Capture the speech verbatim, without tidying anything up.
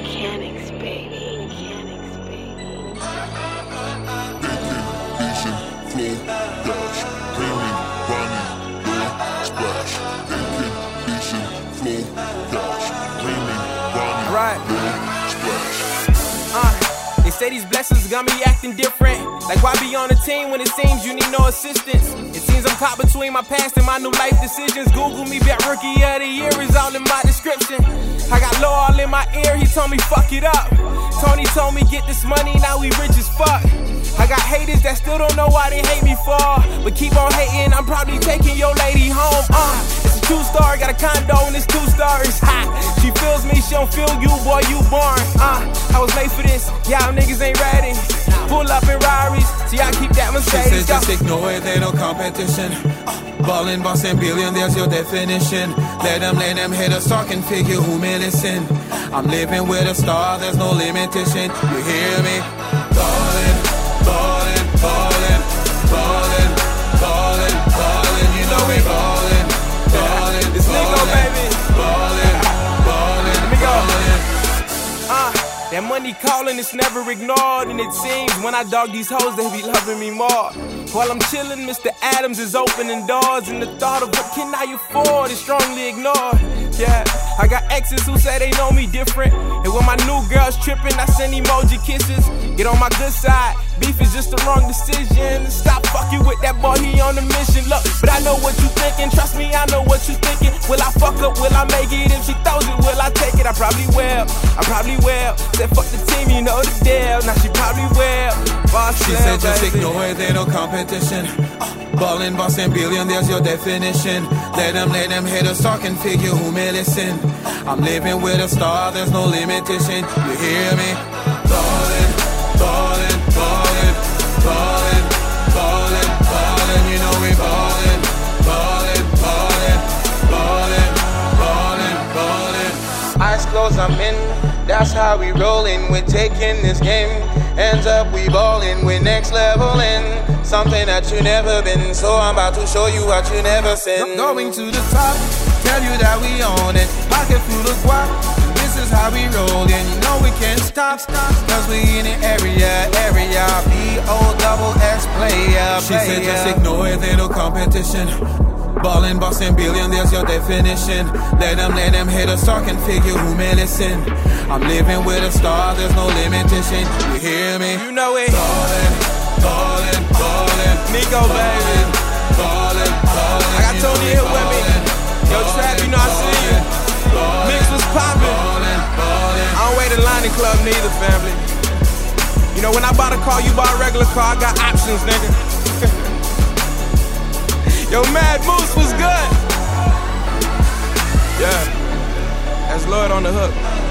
Mechanics, baby. Mechanics, baby. Vision, flow, dash, Raymond, Ronnie, Lil, Splash. Vision, flow, dash, Raymond, Ronnie, right. Lil, Splash. Uh, they say these blessings got me acting different. Like why be on a team when it seems you need no assistance? It seems I'm caught between my past and my new life decisions. Google me, bet rookie of the year is all in my description. I got low all in my ear, he told me fuck it up. Tony told me get this money, now we rich as fuck. I got haters that still don't know why they hate me for, but keep on hating, I'm probably taking your lady home. Uh, it's a two star, got a condo and it's two stories. Ha, she feels me, she don't feel you, boy, you born. Uh, I was made for this, y'all niggas ain't ready. Pull up in Rarries, see I keep that Mercedes. She said just ignore it, ain't no competition. Ballin', bossin', billion, there's your definition. Let them, let them haters talk and figure who may listen. I'm living with a star, there's no limitation. You hear me? Ballin', ballin', ballin', ballin', ballin', ballin'. You know we ballin', ballin', This nigga, baby. ballin', ballin', Let me go. ballin'. Uh, that money calling, it's never ignored. And it seems when I dog these hoes, they be loving me more. While I'm chillin', Mister Adams is opening doors. And the thought of what can I afford is strongly ignored. Yeah, I got exes who say they know me different. And when my new girl's trippin', I send emoji kisses. Get on my good side, beef is just the wrong decision. Stop fucking with that boy, he on a mission. Look, but I know what you thinking, trust me, I know what you thinking. Will I fuck up, will I make it? If she throws it, will I take it? I probably will, I probably will. Said fuck the team, you know the deal. Now she probably will. Boss She slam, said just baby. ignore it, ain't no competition. Ballin', bossin', billion, there's your definition. Let them, let them haters talk and figure who may listen. I'm living with a star, there's no limitation. You hear me? Ballin', ballin', ballin', ballin', ballin', ballin'. You know we ballin', ballin', ballin', ballin', ballin', ballin'. Eyes closed, I'm in. That's how we rollin'. We're taking this game. Ends up we ballin', we're next level in something that you never been. So I'm about to show you what you never seen. Going to the top, tell you that we own it. Pocket full of guap, this is how we roll. And you know we can't stop, stop. Cause we in the area, area. B O double S player, player. She said just ignore it, ain't no competition. Ballin', bossin', billion, there's your definition. Let them, let them haters talk and figure who may listen. I'm living with a star, there's no limitation. You hear me? You know it. Ballin', ballin', ballin', Nico, baby. ballin', ballin'. I got Tony here with me. Yo, Trap, you know I see you. Mix was poppin'. I don't wait in line in club neither, family. You know, when I bought a car, you bought a regular car. I got options, nigga. Yo, Mad Moose was good. Yeah, that's Lloyd on the hook.